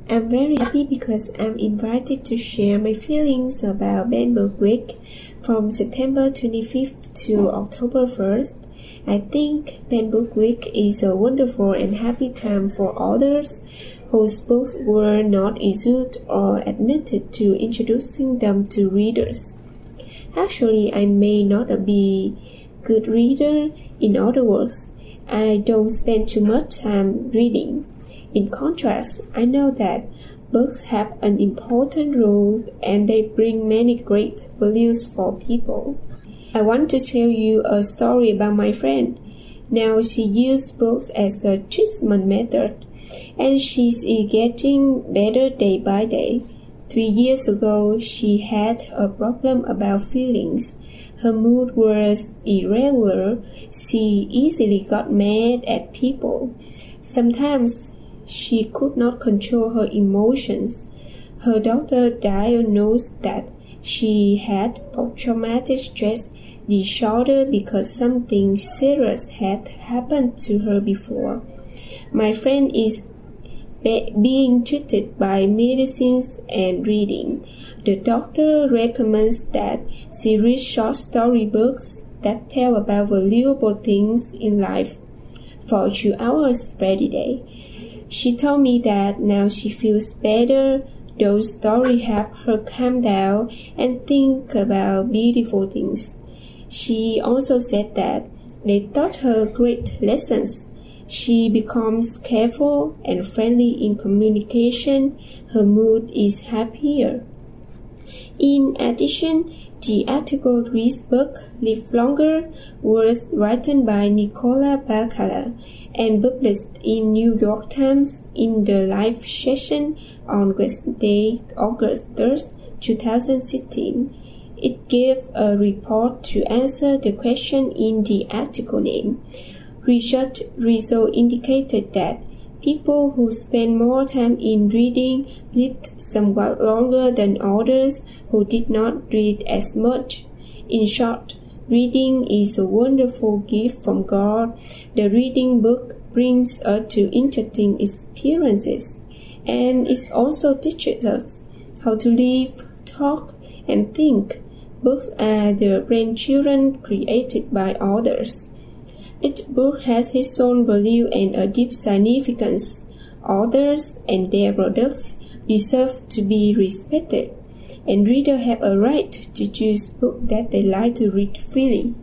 I'm very happy because I'm invited to share my feelings about Bamboo Week from September 25th to October 1st. I think Bamboo Week is a wonderful and happy time for authors whose books were not issued or admitted to introducing them to readers. Actually, I may not be a good reader. In other words, I don't spend too much time reading. In contrast, I know that books have an important role and they bring many great values for people. I want to tell you a story about my friend. Now she uses books as a treatment method, and she's getting better day by day. 3 years ago, she had a problem about feelings. Her mood was irregular. She easily got mad at people. Sometimes she could not control her emotions. Her doctor diagnosed that she had post-traumatic stress disorder because something serious had happened to her before. My friend is being treated by medicines and reading. The doctor recommends that she read short story books that tell about valuable things in life for 2 hours every day. She told me that now she feels better. Those stories help her calm down and think about beautiful things. She also said that they taught her great lessons. She becomes careful and friendly in communication. Her mood is happier. In addition, the article Reed's book, Live Longer, was written by Nicola Bacala and published in New York Times in the live session on Wednesday, August 3rd, 2016. It gave a report to answer the question in the article name. Research results indicated that people who spend more time in reading lived somewhat longer than others who did not read as much. In short, reading is a wonderful gift from God. The reading book brings us to interesting experiences, and it also teaches us how to live, talk, and think. Books are the grandchildren created by others. Each book has its own value and a deep significance. Authors and their products deserve to be respected, and readers have a right to choose books that they like to read freely.